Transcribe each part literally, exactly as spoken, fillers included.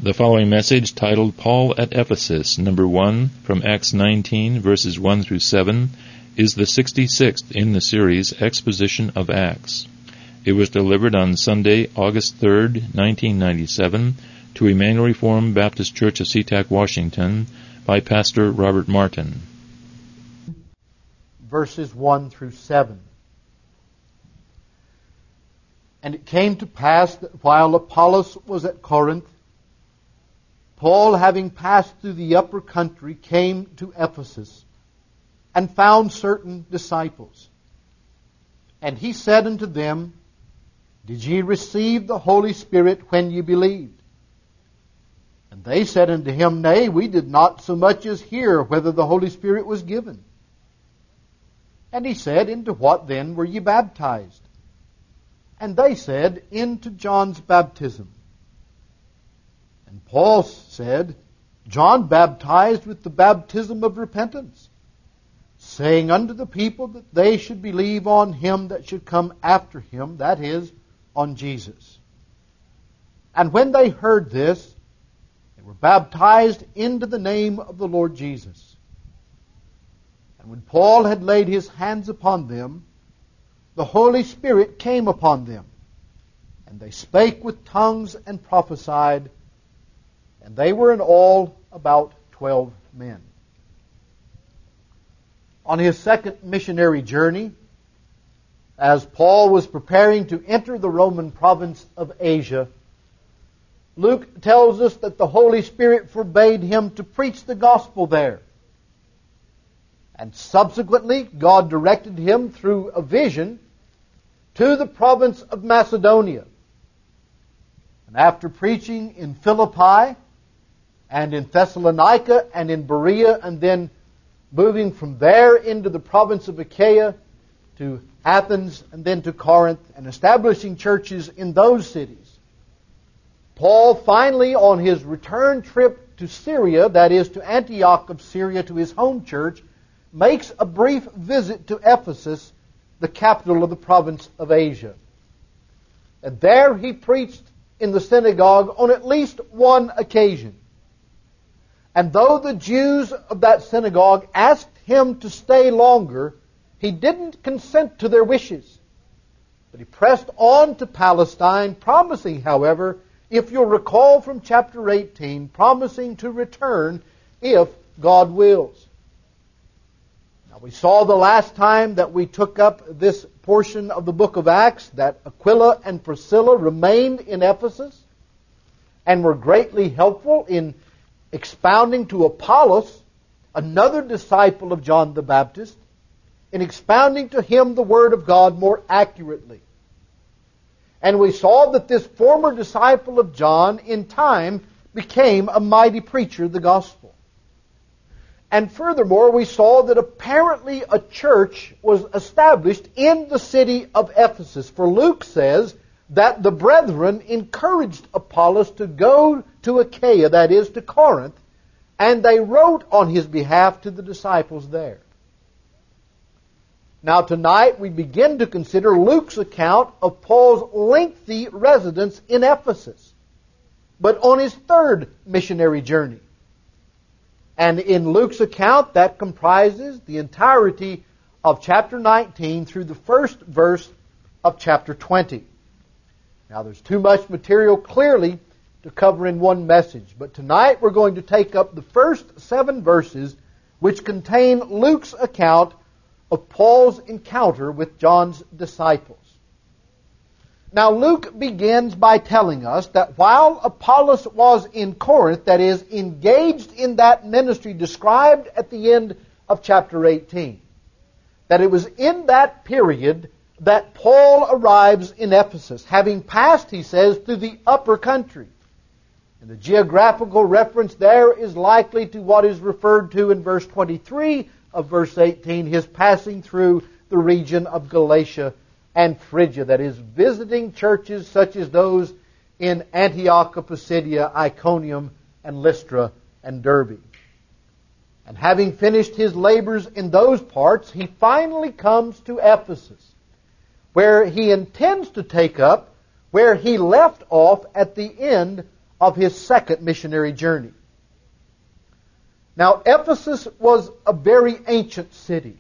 The following message, titled Paul at Ephesus, number one, from Acts nineteen, verses one through seven, is the sixty-sixth in the series Exposition of Acts. It was delivered on Sunday, August third, nineteen ninety-seven, to Emmanuel Reformed Baptist Church of SeaTac, Washington, by Pastor Robert Martin. Verses one through seven. And it came to pass that while Apollos was at Corinth, Paul, having passed through the upper country, came to Ephesus, and found certain disciples. And he said unto them, Did ye receive the Holy Spirit when ye believed? And they said unto him, Nay, we did not so much as hear whether the Holy Spirit was given. And he said, Into what then were ye baptized? And they said, Into John's baptism. And Paul said, John baptized with the baptism of repentance, saying unto the people that they should believe on him that should come after him, that is, on Jesus. And when they heard this, they were baptized into the name of the Lord Jesus. And when Paul had laid his hands upon them, the Holy Spirit came upon them, and they spake with tongues and prophesied. And they were in all about twelve men. On his second missionary journey, as Paul was preparing to enter the Roman province of Asia, Luke tells us that the Holy Spirit forbade him to preach the gospel there. And subsequently, God directed him through a vision to the province of Macedonia. And after preaching in Philippi, and in Thessalonica, and in Berea, and then moving from there into the province of Achaia to Athens, and then to Corinth, and establishing churches in those cities, Paul finally, on his return trip to Syria, that is, to Antioch of Syria, to his home church, makes a brief visit to Ephesus, the capital of the province of Asia. And there he preached in the synagogue on at least one occasion. And though the Jews of that synagogue asked him to stay longer, he didn't consent to their wishes. But he pressed on to Palestine, promising, however, if you'll recall from chapter eighteen, promising to return if God wills. Now, we saw the last time that we took up this portion of the book of Acts that Aquila and Priscilla remained in Ephesus and were greatly helpful in expounding to Apollos, another disciple of John the Baptist, in expounding to him the Word of God more accurately. And we saw that this former disciple of John, in time, became a mighty preacher of the gospel. And furthermore, we saw that apparently a church was established in the city of Ephesus. For Luke says that the brethren encouraged Apollos to go to Achaia, that is, to Corinth, and they wrote on his behalf to the disciples there. Now tonight we begin to consider Luke's account of Paul's lengthy residence in Ephesus, but on his third missionary journey. And in Luke's account, that comprises the entirety of chapter nineteen through the first verse of chapter twenty. Now, there's too much material clearly to cover in one message, but tonight we're going to take up the first seven verses which contain Luke's account of Paul's encounter with John's disciples. Now, Luke begins by telling us that while Apollos was in Corinth, that is, engaged in that ministry described at the end of chapter eighteen, that it was in that period that Paul arrives in Ephesus, having passed, he says, through the upper country. And the geographical reference there is likely to what is referred to in verse twenty-three of verse eighteen, his passing through the region of Galatia and Phrygia, that is, visiting churches such as those in Antioch of Pisidia, Iconium, and Lystra, and Derbe. And having finished his labors in those parts, he finally comes to Ephesus, where he intends to take up where he left off at the end of his second missionary journey. Now, Ephesus was a very ancient city.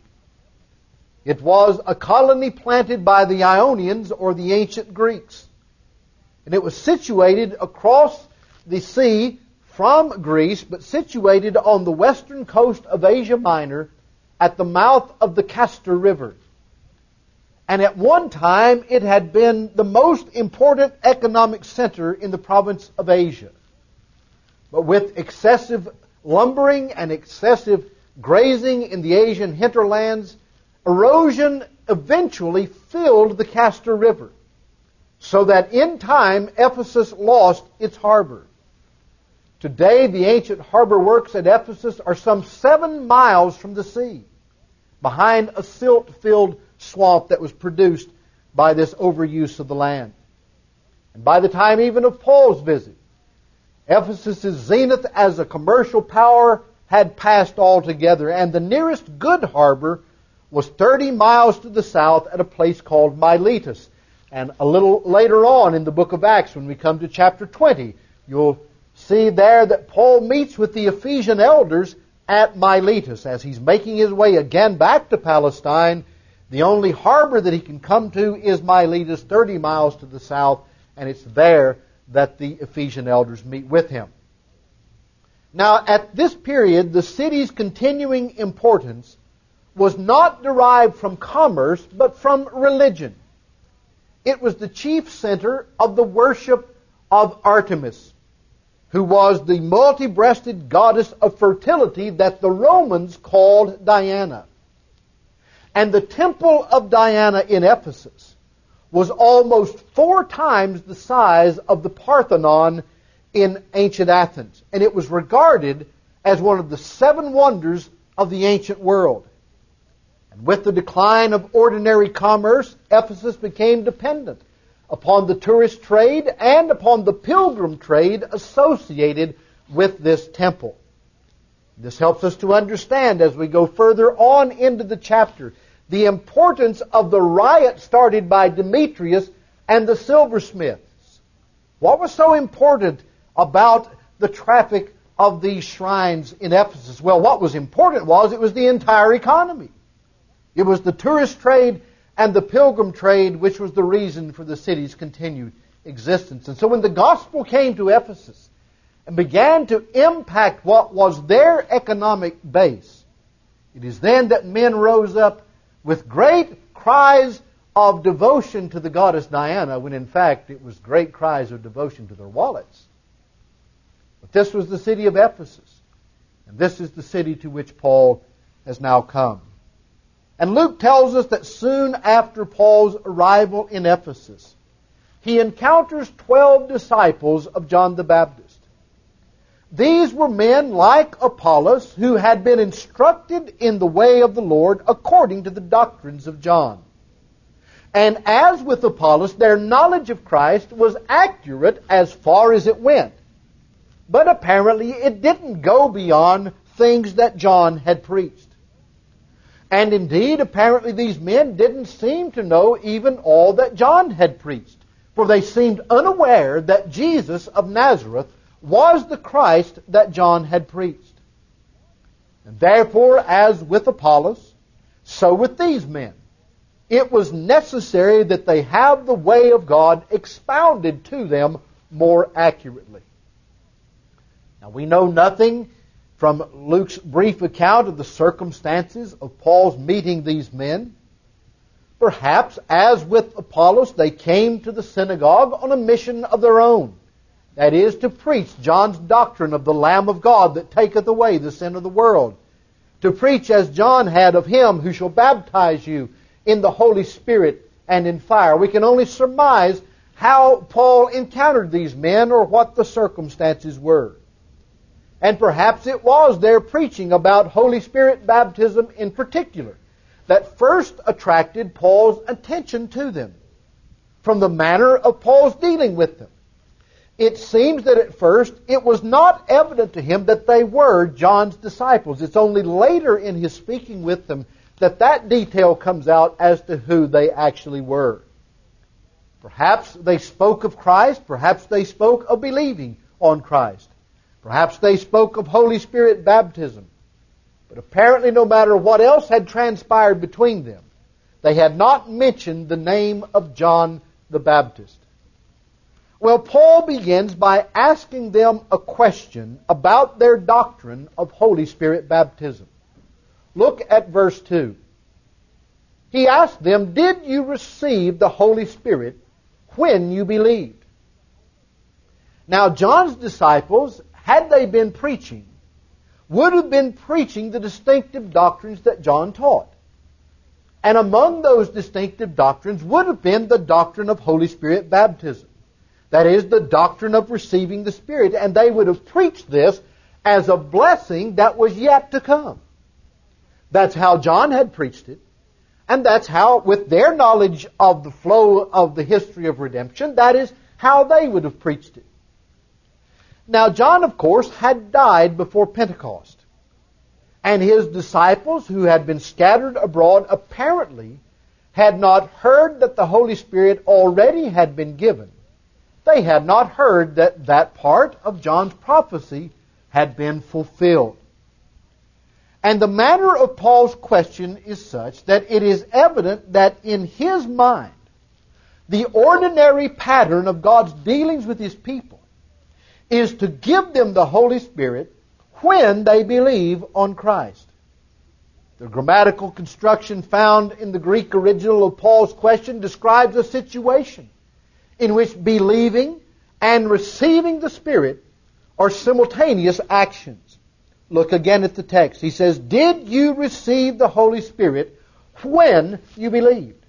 It was a colony planted by the Ionians, or the ancient Greeks. And it was situated across the sea from Greece, but situated on the western coast of Asia Minor at the mouth of the Castor River. And at one time, it had been the most important economic center in the province of Asia. But with excessive lumbering and excessive grazing in the Asian hinterlands, erosion eventually filled the Castor River, so that in time Ephesus lost its harbor. Today, the ancient harbor works at Ephesus are some seven miles from the sea, behind a silt-filled swamp that was produced by this overuse of the land. And by the time even of Paul's visit, Ephesus' zenith as a commercial power had passed altogether, and the nearest good harbor was thirty miles to the south at a place called Miletus. And a little later on in the book of Acts, when we come to chapter twenty, you'll see there that Paul meets with the Ephesian elders at Miletus. As he's making his way again back to Palestine, the only harbor that he can come to is Miletus, thirty miles to the south, and it's there that the Ephesian elders meet with him. Now, at this period, the city's continuing importance was not derived from commerce, but from religion. It was the chief center of the worship of Artemis, who was the multi-breasted goddess of fertility that the Romans called Diana. And the temple of Diana in Ephesus was almost four times the size of the Parthenon in ancient Athens. And it was regarded as one of the seven wonders of the ancient world. And with the decline of ordinary commerce, Ephesus became dependent upon the tourist trade and upon the pilgrim trade associated with this temple. This helps us to understand, as we go further on into the chapter, the importance of the riot started by Demetrius and the silversmiths. What was so important about the traffic of these shrines in Ephesus? Well, what was important was it was the entire economy. It was the tourist trade and the pilgrim trade which was the reason for the city's continued existence. And so when the gospel came to Ephesus and began to impact what was their economic base, it is then that men rose up with great cries of devotion to the goddess Diana, when in fact it was great cries of devotion to their wallets. But this was the city of Ephesus, and this is the city to which Paul has now come. And Luke tells us that soon after Paul's arrival in Ephesus, he encounters twelve disciples of John the Baptist. These were men like Apollos who had been instructed in the way of the Lord according to the doctrines of John. And as with Apollos, their knowledge of Christ was accurate as far as it went. But apparently it didn't go beyond things that John had preached. And indeed, apparently these men didn't seem to know even all that John had preached, for they seemed unaware that Jesus of Nazareth was the Christ that John had preached. And therefore, as with Apollos, so with these men, it was necessary that they have the way of God expounded to them more accurately. Now, we know nothing from Luke's brief account of the circumstances of Paul's meeting these men. Perhaps, as with Apollos, they came to the synagogue on a mission of their own. That is, to preach John's doctrine of the Lamb of God that taketh away the sin of the world. To preach as John had of Him who shall baptize you in the Holy Spirit and in fire. We can only surmise how Paul encountered these men or what the circumstances were. And perhaps it was their preaching about Holy Spirit baptism in particular that first attracted Paul's attention to them, from the manner of Paul's dealing with them. It seems that at first it was not evident to him that they were John's disciples. It's only later in his speaking with them that that detail comes out as to who they actually were. Perhaps they spoke of Christ, perhaps they spoke of believing, on Christ. Perhaps they spoke of Holy Spirit baptism. But apparently no matter what else had transpired between them, they had not mentioned the name of John the Baptist. Well, Paul begins by asking them a question about their doctrine of Holy Spirit baptism. Look at verse two. He asked them, "Did you receive the Holy Spirit when you believed?" Now, John's disciples, had they been preaching, would have been preaching the distinctive doctrines that John taught. And among those distinctive doctrines would have been the doctrine of Holy Spirit baptism. That is, the doctrine of receiving the Spirit. And they would have preached this as a blessing that was yet to come. That's how John had preached it. And that's how, with their knowledge of the flow of the history of redemption, that is how they would have preached it. Now, John, of course, had died before Pentecost. And his disciples, who had been scattered abroad, apparently had not heard that the Holy Spirit already had been given. They had not heard that that part of John's prophecy had been fulfilled. And the manner of Paul's question is such that it is evident that in his mind, the ordinary pattern of God's dealings with His people is to give them the Holy Spirit when they believe on Christ. The grammatical construction found in the Greek original of Paul's question describes a situation in which believing and receiving the Spirit are simultaneous actions. Look again at the text. He says, "Did you receive the Holy Spirit when you believed?"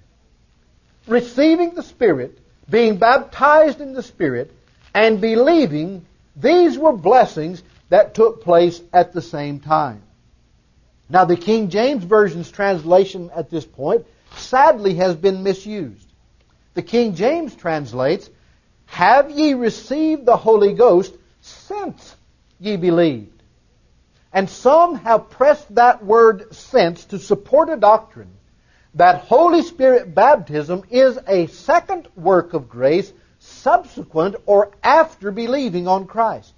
Receiving the Spirit, being baptized in the Spirit, and believing, these were blessings that took place at the same time. Now, the King James Version's translation at this point sadly has been misused. The King James translates, "Have ye received the Holy Ghost since ye believed?" And some have pressed that word "since" to support a doctrine that Holy Spirit baptism is a second work of grace subsequent or after believing on Christ.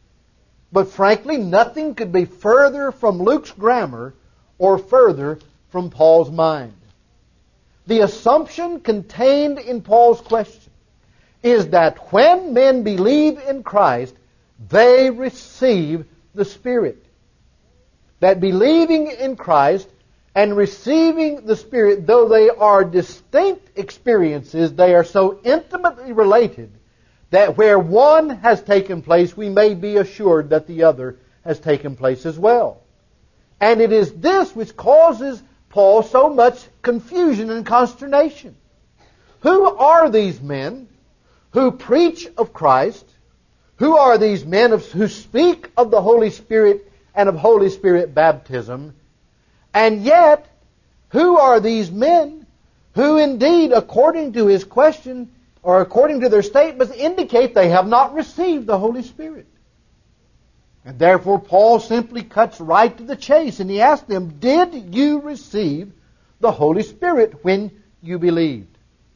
But frankly, nothing could be further from Luke's grammar or further from Paul's mind. The assumption contained in Paul's question is that when men believe in Christ, they receive the Spirit. That believing in Christ and receiving the Spirit, though they are distinct experiences, they are so intimately related that where one has taken place, we may be assured that the other has taken place as well. And it is this which causes Paul so much confusion and consternation. Who are these men who preach of Christ? Who are these men who speak of the Holy Spirit and of Holy Spirit baptism? And yet, who are these men who indeed, according to his question, or according to their statements, indicate they have not received the Holy Spirit? And therefore, Paul simply cuts right to the chase, and he asks them, "Did you receive the Holy Spirit when you believed?"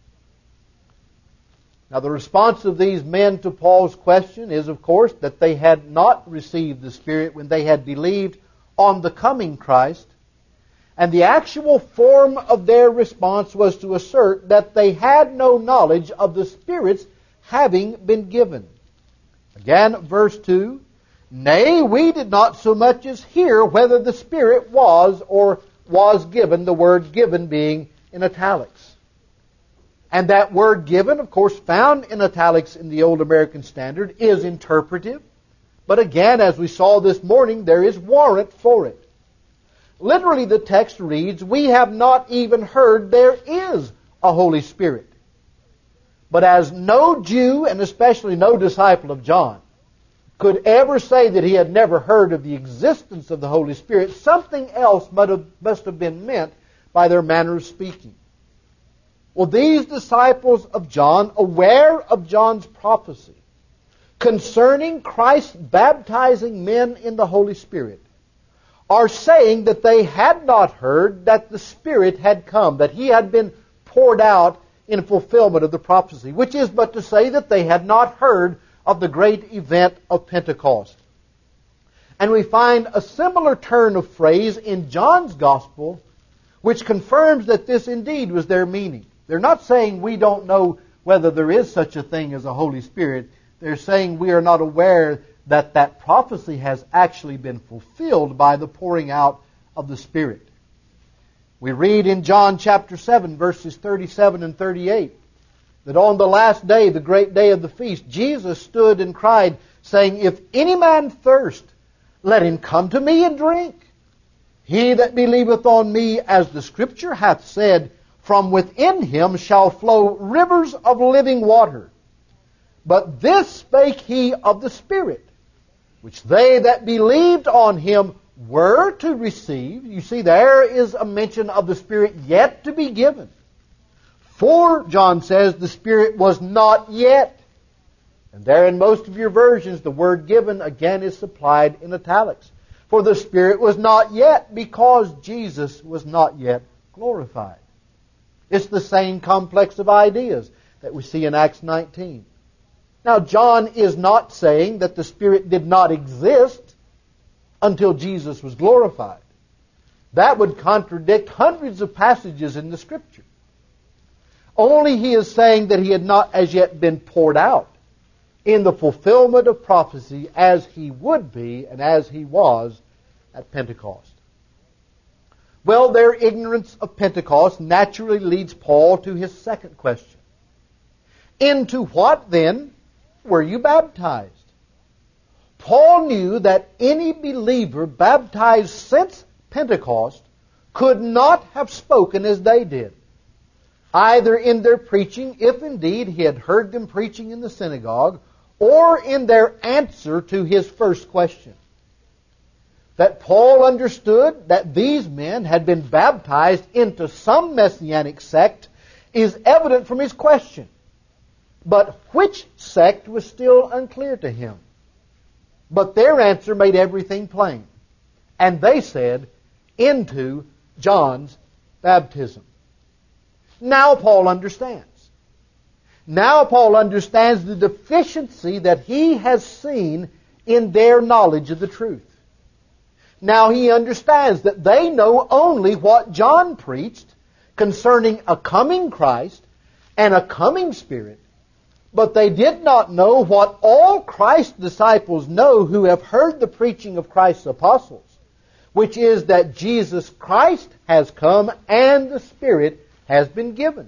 Now, the response of these men to Paul's question is, of course, that they had not received the Spirit when they had believed on the coming Christ. And the actual form of their response was to assert that they had no knowledge of the Spirit's having been given. Again, verse two, "Nay, we did not so much as hear whether the Spirit was or was given," the word "given" being in italics. And that word "given," of course, found in italics in the Old American Standard, is interpretive. But again, as we saw this morning, there is warrant for it. Literally, the text reads, "We have not even heard there is a Holy Spirit." But as no Jew, and especially no disciple of John, could ever say that he had never heard of the existence of the Holy Spirit, something else must have, must have been meant by their manner of speaking. Well, these disciples of John, aware of John's prophecy concerning Christ baptizing men in the Holy Spirit, are saying that they had not heard that the Spirit had come, that He had been poured out in fulfillment of the prophecy, which is but to say that they had not heard of the great event of Pentecost. And we find a similar turn of phrase in John's Gospel, which confirms that this indeed was their meaning. They're not saying we don't know whether there is such a thing as a Holy Spirit. They're saying we are not aware that that prophecy has actually been fulfilled by the pouring out of the Spirit. We read in John chapter seven, verses thirty-seven and thirty-eight, that on the last day, the great day of the feast, Jesus stood and cried, saying, "If any man thirst, let him come to me and drink. He that believeth on me, as the Scripture hath said, from within him shall flow rivers of living water. But this spake he of the Spirit, which they that believed on him were to receive." You see, there is a mention of the Spirit yet to be given. For, John says, the Spirit was not yet. And there in most of your versions, the word given again is supplied in italics. For the Spirit was not yet, because Jesus was not yet glorified. It's the same complex of ideas that we see in Acts nineteen. Now, John is not saying that the Spirit did not exist until Jesus was glorified. That would contradict hundreds of passages in the Scripture. Only he is saying that he had not as yet been poured out in the fulfillment of prophecy as he would be and as he was at Pentecost. Well, their ignorance of Pentecost naturally leads Paul to his second question. Into what, then, were you baptized? Paul knew that any believer baptized since Pentecost could not have spoken as they did, either in their preaching, if indeed he had heard them preaching in the synagogue, or in their answer to his first question. That Paul understood that these men had been baptized into some messianic sect is evident from his question. But which sect was still unclear to him. But their answer made everything plain. And they said, into John's baptism. Now Paul understands. Now Paul understands the deficiency that he has seen in their knowledge of the truth. Now he understands that they know only what John preached concerning a coming Christ and a coming Spirit, but they did not know what all Christ's disciples know who have heard the preaching of Christ's apostles, which is that Jesus Christ has come and the Spirit has been given.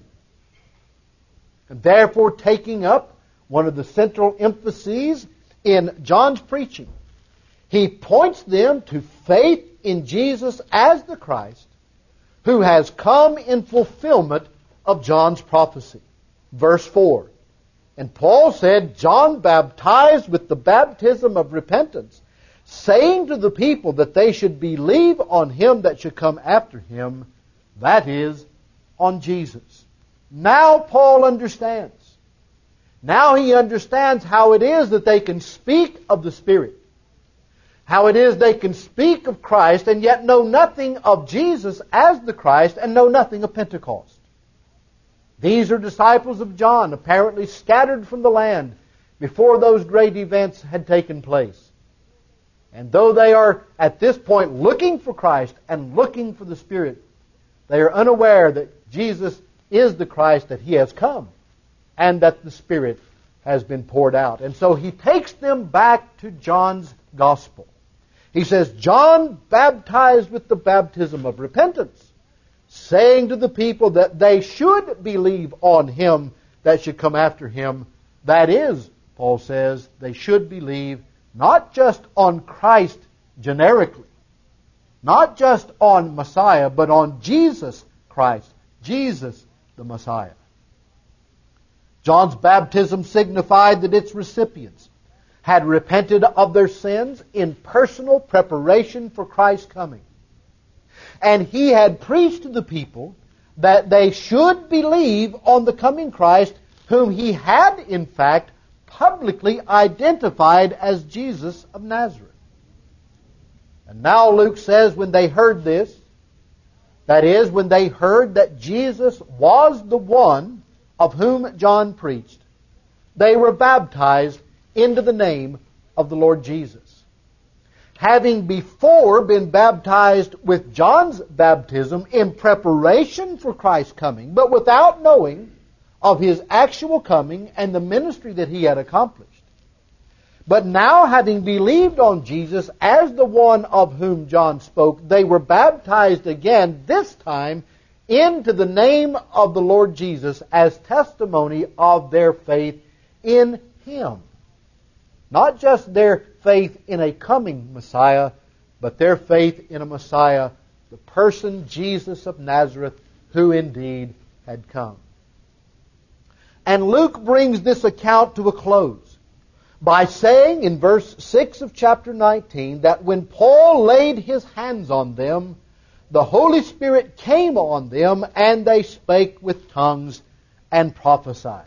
And therefore, taking up one of the central emphases in John's preaching, he points them to faith in Jesus as the Christ, who has come in fulfillment of John's prophecy. Verse four. And Paul said, John baptized with the baptism of repentance, saying to the people that they should believe on him that should come after him, that is, on Jesus. Now Paul understands. Now he understands how it is that they can speak of the Spirit. How it is they can speak of Christ and yet know nothing of Jesus as the Christ and know nothing of Pentecost. These are disciples of John, apparently scattered from the land before those great events had taken place. And though they are at this point looking for Christ and looking for the Spirit, they are unaware that Jesus is the Christ, that He has come, and that the Spirit has been poured out. And so he takes them back to John's Gospel. He says, John baptized with the baptism of repentance, saying to the people that they should believe on him that should come after him. That is, Paul says, they should believe not just on Christ generically, not just on Messiah, but on Jesus Christ, Jesus the Messiah. John's baptism signified that its recipients had repented of their sins in personal preparation for Christ's coming. And he had preached to the people that they should believe on the coming Christ, whom he had, in fact, publicly identified as Jesus of Nazareth. And now Luke says when they heard this, that is, when they heard that Jesus was the one of whom John preached, they were baptized into the name of the Lord Jesus. Having before been baptized with John's baptism in preparation for Christ's coming, but without knowing of His actual coming and the ministry that He had accomplished. But now, having believed on Jesus as the one of whom John spoke, they were baptized again, this time into the name of the Lord Jesus as testimony of their faith in Him. Not just their faith in a coming Messiah, but their faith in a Messiah, the person Jesus of Nazareth, who indeed had come. And Luke brings this account to a close by saying in verse six of chapter nineteen that when Paul laid his hands on them, the Holy Spirit came on them, and they spake with tongues and prophesied.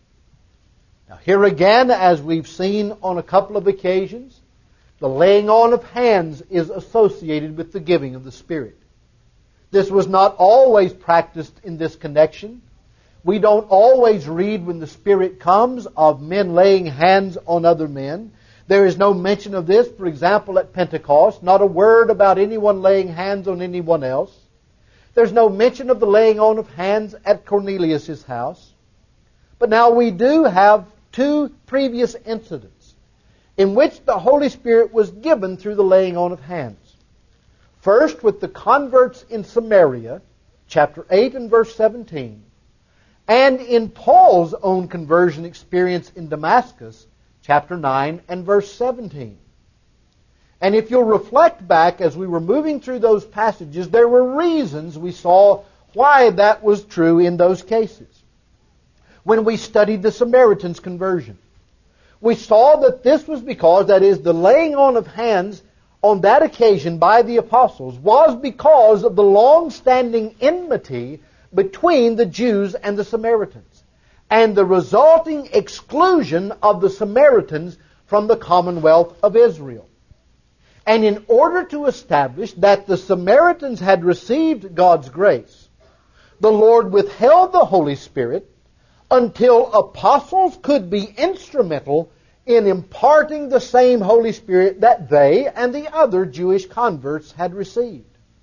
Now here again, as we've seen on a couple of occasions, the laying on of hands is associated with the giving of the Spirit. This was not always practiced in this connection. We don't always read when the Spirit comes of men laying hands on other men. There is no mention of this, for example, at Pentecost. Not a word about anyone laying hands on anyone else. There's no mention of the laying on of hands at Cornelius' house. But now we do have two previous incidents in which the Holy Spirit was given through the laying on of hands. First, with the converts in Samaria, chapter eight and verse seventeen, and in Paul's own conversion experience in Damascus, chapter nine and verse seventeen. And if you'll reflect back as we were moving through those passages, there were reasons we saw why that was true in those cases. When we studied the Samaritan's conversion, we saw that this was because, that is, the laying on of hands on that occasion by the apostles was because of the long-standing enmity between the Jews and the Samaritans, and the resulting exclusion of the Samaritans from the commonwealth of Israel. And in order to establish that the Samaritans had received God's grace, the Lord withheld the Holy Spirit until apostles could be instrumental in imparting the same Holy Spirit that they and the other Jewish converts had received.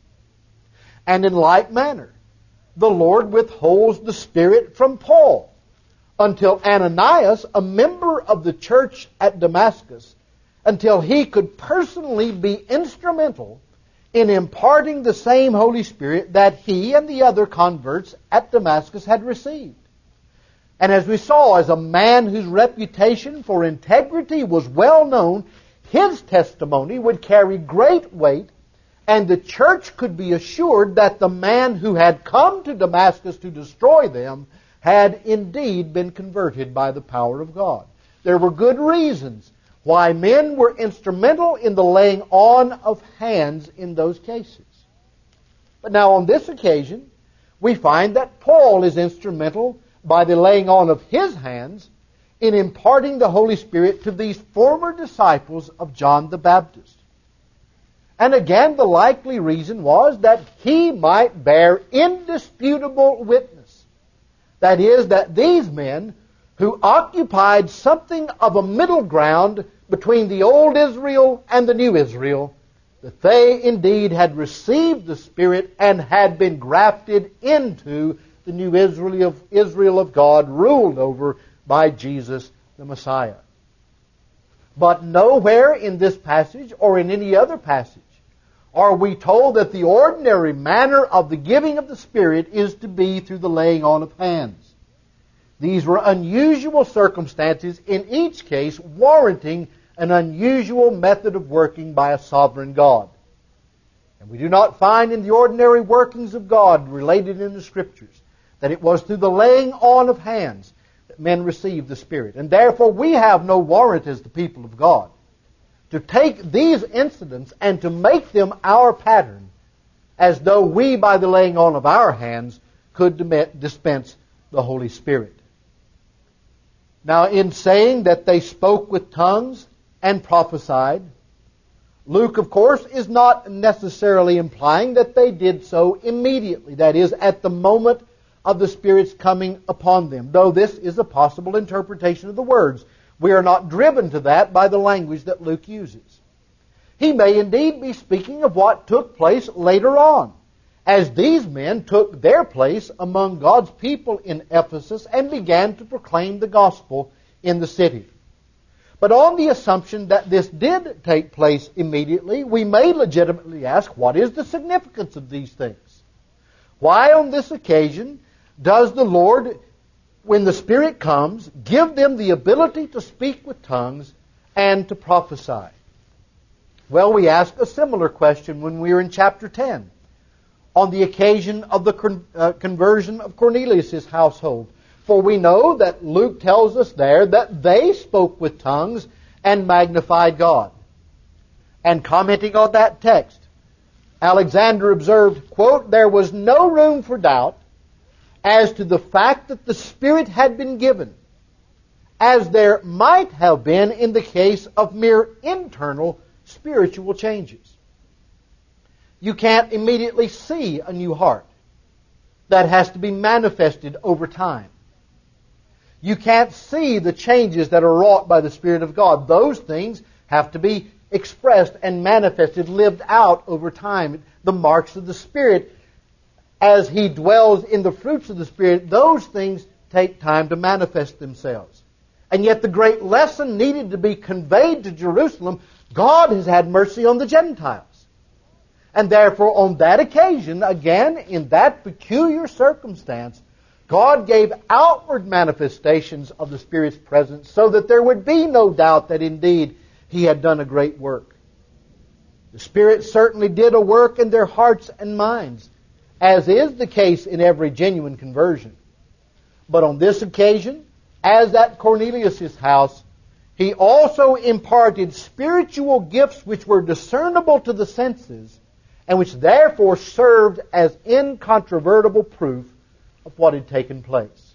And in like manner, the Lord withholds the Spirit from Paul until Ananias, a member of the church at Damascus, until he could personally be instrumental in imparting the same Holy Spirit that he and the other converts at Damascus had received. And as we saw, as a man whose reputation for integrity was well known, his testimony would carry great weight, and the church could be assured that the man who had come to Damascus to destroy them had indeed been converted by the power of God. There were good reasons why men were instrumental in the laying on of hands in those cases. But now on this occasion, we find that Paul is instrumental by the laying on of his hands in imparting the Holy Spirit to these former disciples of John the Baptist. And again, the likely reason was that he might bear indisputable witness. That is, that these men who occupied something of a middle ground between the old Israel and the new Israel, that they indeed had received the Spirit and had been grafted into the new Israel of, Israel of God, ruled over by Jesus the Messiah. But nowhere in this passage or in any other passage are we told that the ordinary manner of the giving of the Spirit is to be through the laying on of hands. These were unusual circumstances, in each case warranting an unusual method of working by a sovereign God. And we do not find in the ordinary workings of God related in the Scriptures that it was through the laying on of hands that men received the Spirit. And therefore we have no warrant as the people of God to take these incidents and to make them our pattern, as though we, by the laying on of our hands, could dispense the Holy Spirit. Now, in saying that they spoke with tongues and prophesied, Luke, of course, is not necessarily implying that they did so immediately, that is, at the moment of the Spirit's coming upon them, though this is a possible interpretation of the words. We are not driven to that by the language that Luke uses. He may indeed be speaking of what took place later on, as these men took their place among God's people in Ephesus and began to proclaim the gospel in the city. But on the assumption that this did take place immediately, we may legitimately ask, what is the significance of these things? Why on this occasion does the Lord, when the Spirit comes, give them the ability to speak with tongues and to prophesy? Well, we asked a similar question when we were in chapter ten, on the occasion of the con- uh, conversion of Cornelius' household. For we know that Luke tells us there that they spoke with tongues and magnified God. And commenting on that text, Alexander observed, quote, "There was no room for doubt as to the fact that the Spirit had been given, as there might have been in the case of mere internal spiritual changes." You can't immediately see a new heart. That has to be manifested over time. You can't see the changes that are wrought by the Spirit of God. Those things have to be expressed and manifested, lived out over time. The marks of the Spirit, as He dwells in the fruits of the Spirit, those things take time to manifest themselves. And yet the great lesson needed to be conveyed to Jerusalem, God has had mercy on the Gentiles. And therefore, on that occasion, again, in that peculiar circumstance, God gave outward manifestations of the Spirit's presence so that there would be no doubt that indeed He had done a great work. The Spirit certainly did a work in their hearts and minds, as is the case in every genuine conversion. But on this occasion, as at Cornelius' house, He also imparted spiritual gifts which were discernible to the senses and which therefore served as incontrovertible proof of what had taken place.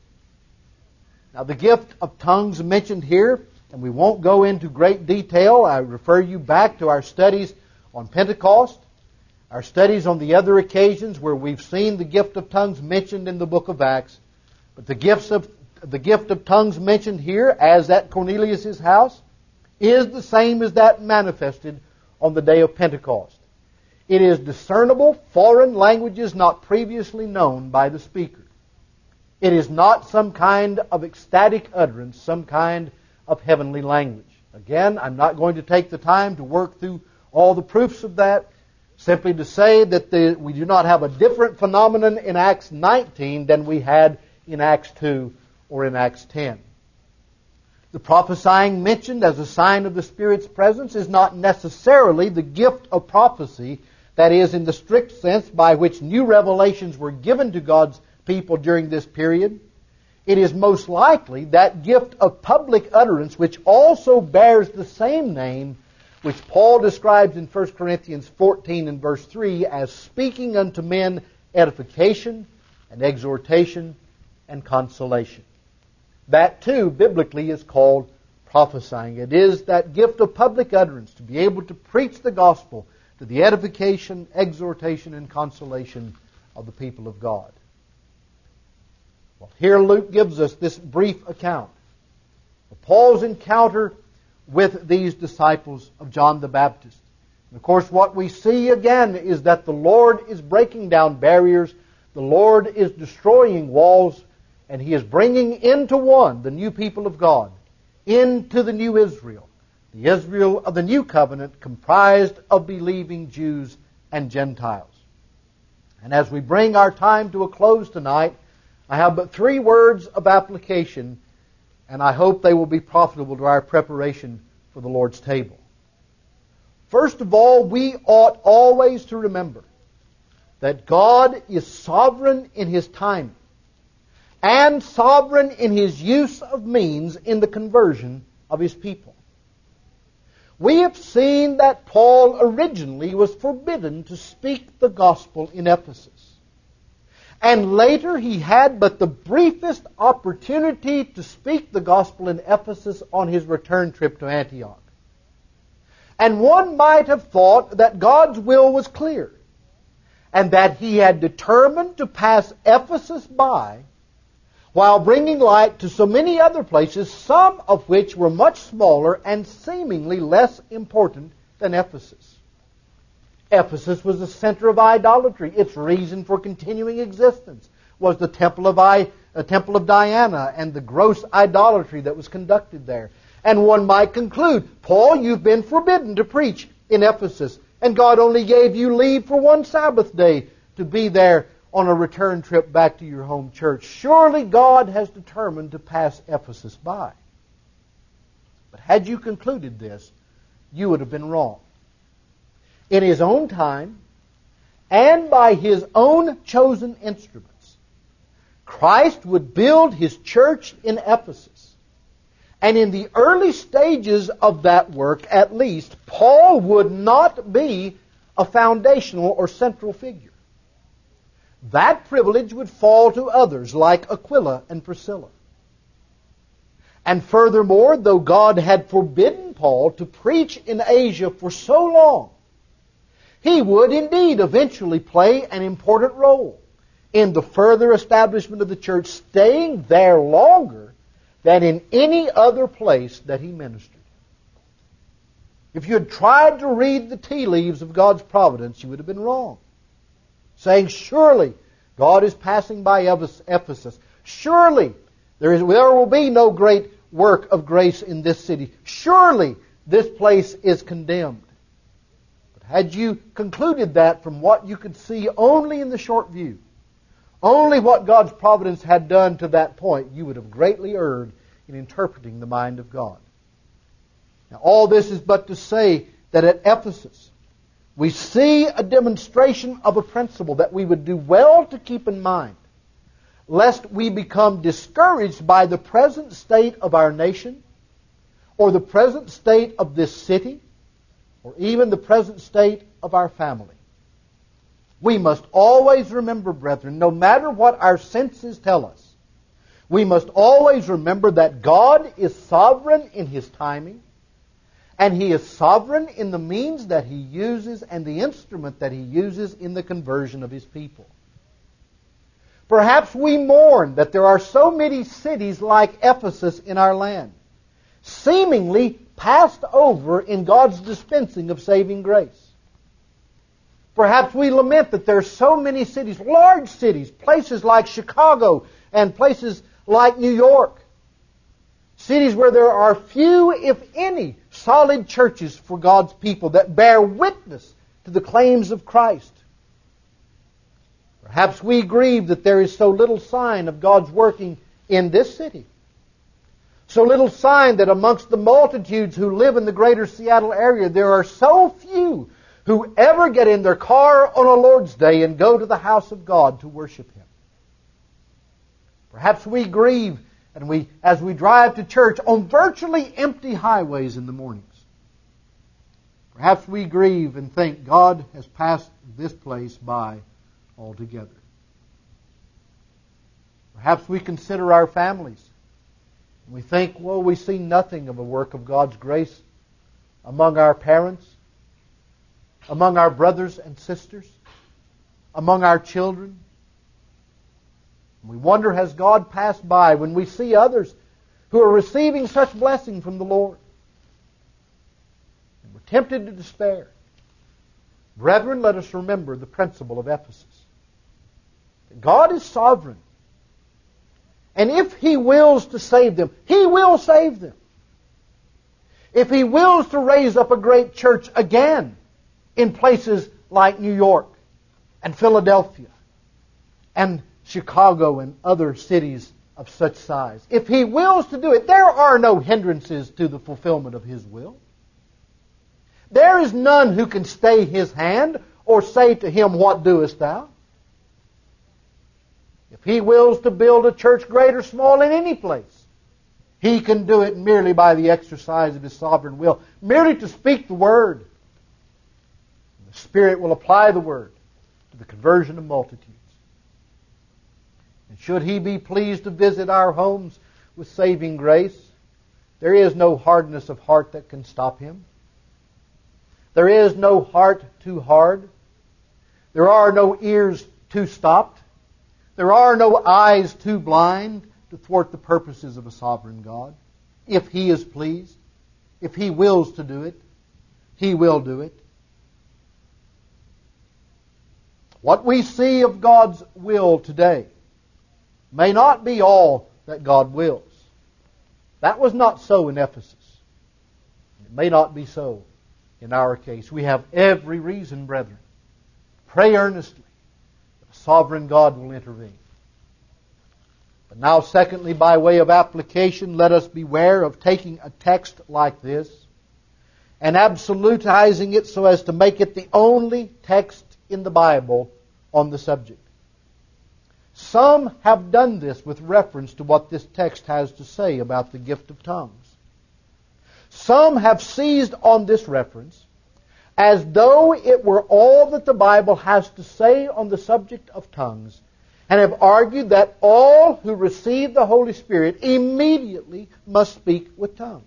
Now, the gift of tongues mentioned here, and we won't go into great detail. I refer you back to our studies on Pentecost, our studies on the other occasions where we've seen the gift of tongues mentioned in the book of Acts. But the gifts of the gift of tongues mentioned here, as at Cornelius' house, is the same as that manifested on the day of Pentecost. It is discernible foreign languages not previously known by the speaker. It is not some kind of ecstatic utterance, some kind of heavenly language. Again, I'm not going to take the time to work through all the proofs of that, simply to say that the, we do not have a different phenomenon in Acts nineteen than we had in Acts two or in Acts ten. The prophesying mentioned as a sign of the Spirit's presence is not necessarily the gift of prophecy, that is, in the strict sense by which new revelations were given to God's people during this period. It is most likely that gift of public utterance which also bears the same name which Paul describes in First Corinthians fourteen and verse three as speaking unto men edification and exhortation and consolation. That too, biblically, is called prophesying. It is that gift of public utterance to be able to preach the gospel to the edification, exhortation, and consolation of the people of God. Well, here Luke gives us this brief account of Paul's encounter with these disciples of John the Baptist. And of course, what we see again is that the Lord is breaking down barriers, the Lord is destroying walls, and He is bringing into one the new people of God, into the new Israel. The Israel of the new covenant comprised of believing Jews and Gentiles. And as we bring our time to a close tonight, I have but three words of application, and I hope they will be profitable to our preparation for the Lord's table. First of all, we ought always to remember that God is sovereign in His timing and sovereign in His use of means in the conversion of His people. We have seen that Paul originally was forbidden to speak the gospel in Ephesus. And later he had but the briefest opportunity to speak the gospel in Ephesus on his return trip to Antioch. And one might have thought that God's will was clear, and that He had determined to pass Ephesus by while bringing light to so many other places, some of which were much smaller and seemingly less important than Ephesus. Ephesus was the center of idolatry. Its reason for continuing existence was the temple of I, a temple of Diana and the gross idolatry that was conducted there. And one might conclude, Paul, you've been forbidden to preach in Ephesus, and God only gave you leave for one Sabbath day to be there on a return trip back to your home church. Surely God has determined to pass Ephesus by. But had you concluded this, you would have been wrong. In His own time, and by His own chosen instruments, Christ would build His church in Ephesus. And in the early stages of that work, at least, Paul would not be a foundational or central figure. That privilege would fall to others like Aquila and Priscilla. And furthermore, though God had forbidden Paul to preach in Asia for so long, he would indeed eventually play an important role in the further establishment of the church, staying there longer than in any other place that he ministered. If you had tried to read the tea leaves of God's providence, you would have been wrong. Saying, surely God is passing by Ephesus. Surely there is, there will be no great work of grace in this city. Surely this place is condemned. But had you concluded that from what you could see only in the short view, only what God's providence had done to that point, you would have greatly erred in interpreting the mind of God. Now, all this is but to say that at Ephesus, we see a demonstration of a principle that we would do well to keep in mind, lest we become discouraged by the present state of our nation, or the present state of this city, or even the present state of our family. We must always remember, brethren, no matter what our senses tell us, we must always remember that God is sovereign in His timing, and He is sovereign in the means that He uses and the instrument that He uses in the conversion of His people. Perhaps we mourn that there are so many cities like Ephesus in our land, seemingly passed over in God's dispensing of saving grace. Perhaps we lament that there are so many cities, large cities, places like Chicago and places like New York, cities where there are few, if any, solid churches for God's people that bear witness to the claims of Christ. Perhaps we grieve that there is so little sign of God's working in this city. So little sign that amongst the multitudes who live in the greater Seattle area, there are so few who ever get in their car on a Lord's Day and go to the house of God to worship Him. Perhaps we grieve and we, as we drive to church on virtually empty highways in the mornings. Perhaps we grieve and think God has passed this place by altogether. Perhaps we consider our families. And we think, well, we see nothing of a work of God's grace among our parents, among our brothers and sisters, among our children. We wonder, has God passed by when we see others who are receiving such blessing from the Lord? And we're tempted to despair. Brethren, let us remember the principle of Ephesus. God is sovereign. And if He wills to save them, He will save them. If He wills to raise up a great church again in places like New York and Philadelphia and Chicago and other cities of such size, if He wills to do it, there are no hindrances to the fulfillment of His will. There is none who can stay His hand or say to Him, "What doest thou?" If He wills to build a church great or small in any place, He can do it merely by the exercise of His sovereign will, merely to speak the Word. The Spirit will apply the Word to the conversion of multitudes. And should He be pleased to visit our homes with saving grace, there is no hardness of heart that can stop Him. There is no heart too hard. There are no ears too stopped. There are no eyes too blind to thwart the purposes of a sovereign God. If He is pleased, if He wills to do it, He will do it. What we see of God's will today may not be all that God wills. That was not so in Ephesus. It may not be so in our case. We have every reason, brethren, pray earnestly that a sovereign God will intervene. But now, secondly, by way of application, let us beware of taking a text like this and absolutizing it so as to make it the only text in the Bible on the subject. Some have done this with reference to what this text has to say about the gift of tongues. Some have seized on this reference as though it were all that the Bible has to say on the subject of tongues, and have argued that all who receive the Holy Spirit immediately must speak with tongues.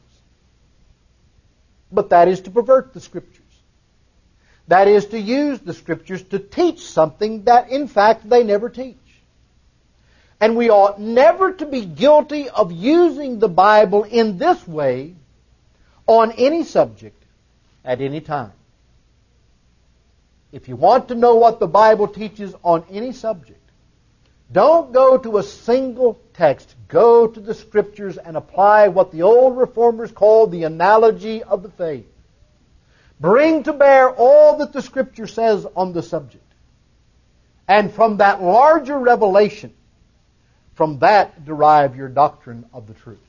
But that is to pervert the Scriptures. That is to use the Scriptures to teach something that, in fact, they never teach. And we ought never to be guilty of using the Bible in this way on any subject at any time. If you want to know what the Bible teaches on any subject, don't go to a single text. Go to the Scriptures and apply what the old Reformers called the analogy of the faith. Bring to bear all that the Scripture says on the subject. And from that larger revelation, from that derive your doctrine of the truth.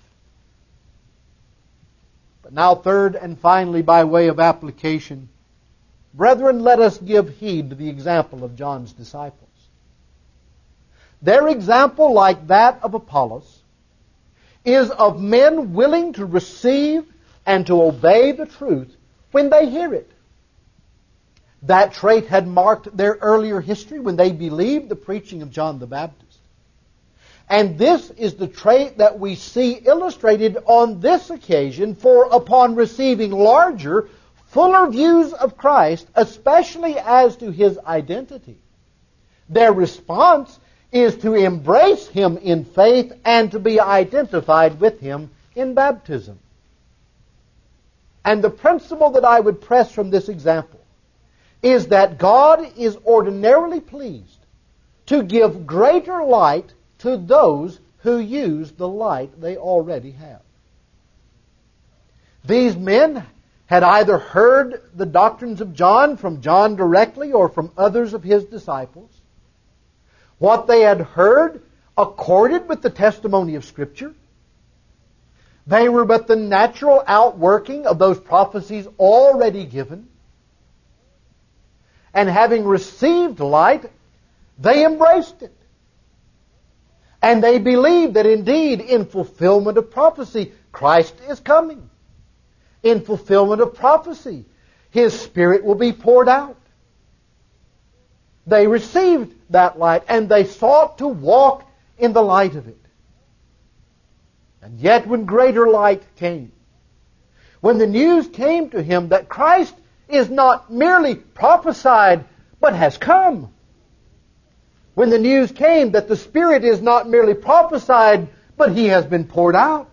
But now, third and finally, by way of application, brethren, let us give heed to the example of John's disciples. Their example, like that of Apollos, is of men willing to receive and to obey the truth when they hear it. That trait had marked their earlier history when they believed the preaching of John the Baptist. And this is the trait that we see illustrated on this occasion, for upon receiving larger, fuller views of Christ, especially as to His identity, their response is to embrace Him in faith and to be identified with Him in baptism. And the principle that I would press from this example is that God is ordinarily pleased to give greater light to those who use the light they already have. These men had either heard the doctrines of John from John directly or from others of his disciples. What they had heard accorded with the testimony of Scripture. They were but the natural outworking of those prophecies already given. And having received light, they embraced it. And they believed that indeed, in fulfillment of prophecy, Christ is coming. In fulfillment of prophecy, His Spirit will be poured out. They received that light, and they sought to walk in the light of it. And yet when greater light came, when the news came to him that Christ is not merely prophesied, but has come, when the news came that the Spirit is not merely prophesied, but He has been poured out,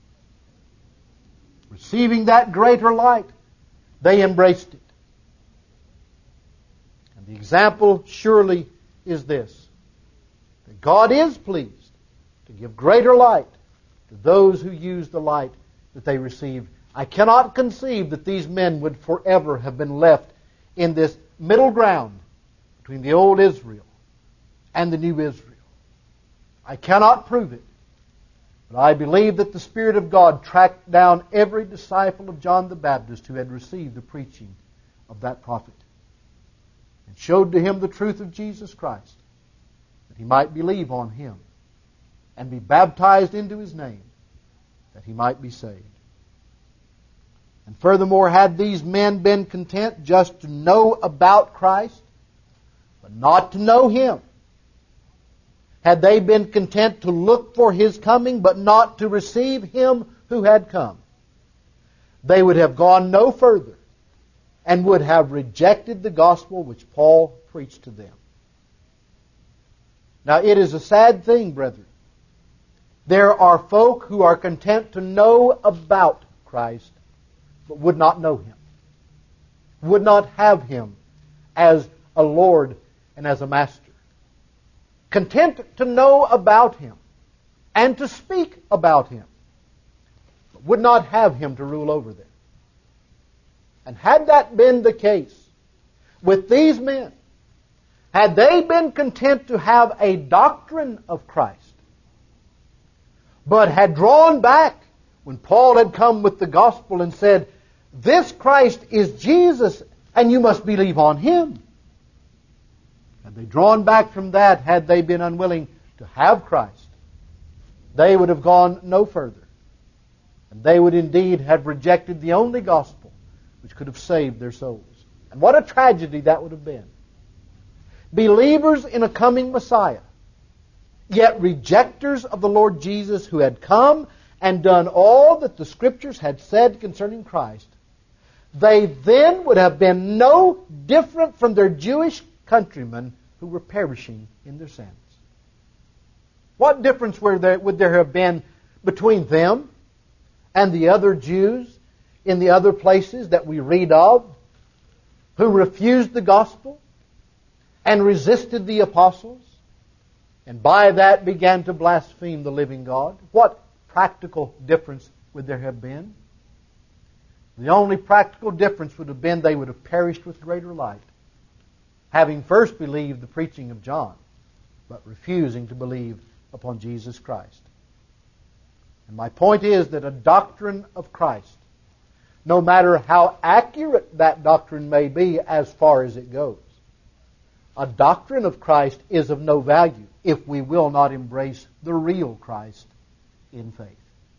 receiving that greater light, they embraced it. And the example surely is this, that God is pleased to give greater light to those who use the light that they receive. I cannot conceive that these men would forever have been left in this middle ground between the old Israel and the new Israel. I cannot prove it, but I believe that the Spirit of God tracked down every disciple of John the Baptist who had received the preaching of that prophet and showed to him the truth of Jesus Christ, that he might believe on Him and be baptized into His name, that he might be saved. And furthermore, had these men been content just to know about Christ, but not to know Him, had they been content to look for His coming, but not to receive Him who had come, they would have gone no further and would have rejected the gospel which Paul preached to them. Now, it is a sad thing, brethren, There are folk who are content to know about Christ, but would not know Him, would not have Him as a Lord and as a Master. Content to know about Him and to speak about Him, but would not have Him to rule over them. And had that been the case with these men, had they been content to have a doctrine of Christ, but had drawn back when Paul had come with the gospel and said, this Christ is Jesus and you must believe on Him. Had they drawn back from that, had they been unwilling to have Christ, they would have gone no further. And they would indeed have rejected the only gospel which could have saved their souls. And what a tragedy that would have been. Believers in a coming Messiah, yet rejecters of the Lord Jesus who had come and done all that the Scriptures had said concerning Christ, they then would have been no different from their Jewish countrymen who were perishing in their sins. What difference were there, would there have been between them and the other Jews in the other places that we read of who refused the gospel and resisted the apostles and by that began to blaspheme the living God? What practical difference would there have been? The only practical difference would have been they would have perished with greater light, having first believed the preaching of John, but refusing to believe upon Jesus Christ. And my point is that a doctrine of Christ, no matter how accurate that doctrine may be as far as it goes, a doctrine of Christ is of no value if we will not embrace the real Christ in faith.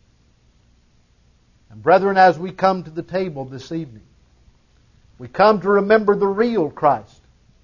And brethren, as we come to the table this evening, we come to remember the real Christ.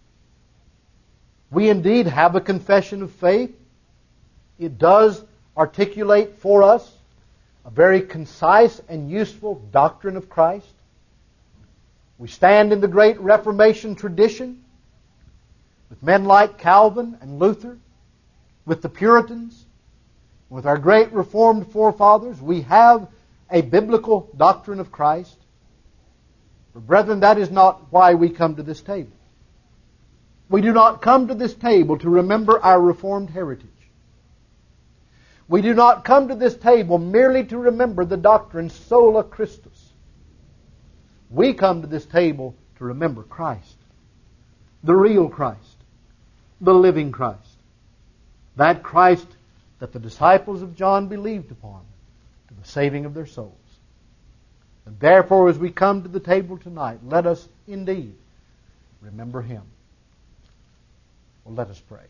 We indeed have a confession of faith. It does articulate for us a very concise and useful doctrine of Christ. We stand in the great Reformation tradition with men like Calvin and Luther, with the Puritans, with our great Reformed forefathers. We have a biblical doctrine of Christ. But brethren, that is not why we come to this table. We do not come to this table to remember our Reformed heritage. We do not come to this table merely to remember the doctrine sola Christus. We come to this table to remember Christ, the real Christ, the living Christ, that Christ that the disciples of John believed upon to the saving of their souls. And therefore, as we come to the table tonight, let us indeed remember Him. Well, let us pray.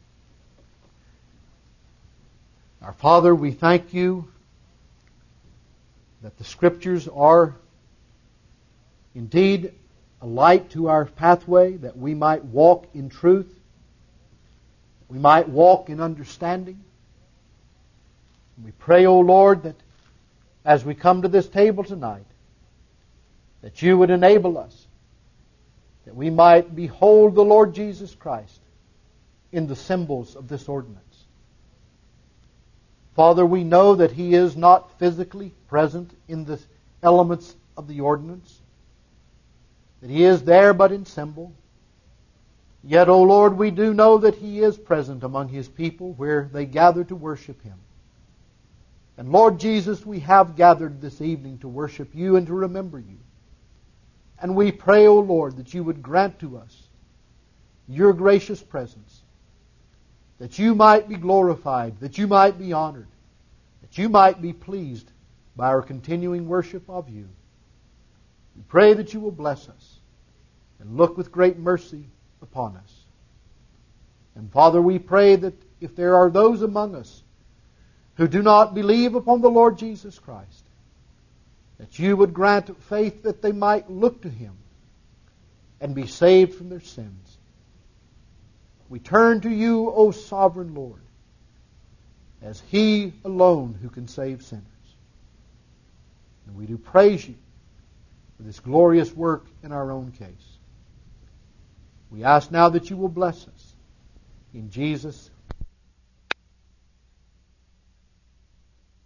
Our Father, we thank You that the Scriptures are indeed a light to our pathway, that we might walk in truth, we might walk in understanding. We pray, O Lord, that as we come to this table tonight, that You would enable us, that we might behold the Lord Jesus Christ in the symbols of this ordinance. Father, we know that He is not physically present in the elements of the ordinance, that He is there but in symbol. Yet, O Lord, we do know that He is present among His people where they gather to worship Him. And Lord Jesus, we have gathered this evening to worship You and to remember You. And we pray, O Lord, that You would grant to us Your gracious presence, that You might be glorified, that You might be honored, that You might be pleased by our continuing worship of You. We pray that You will bless us and look with great mercy upon us. And Father, we pray that if there are those among us who do not believe upon the Lord Jesus Christ, that You would grant faith that they might look to Him and be saved from their sins. We turn to You, O sovereign Lord, as He alone who can save sinners. And we do praise You for this glorious work in our own case. We ask now that You will bless us. In Jesus'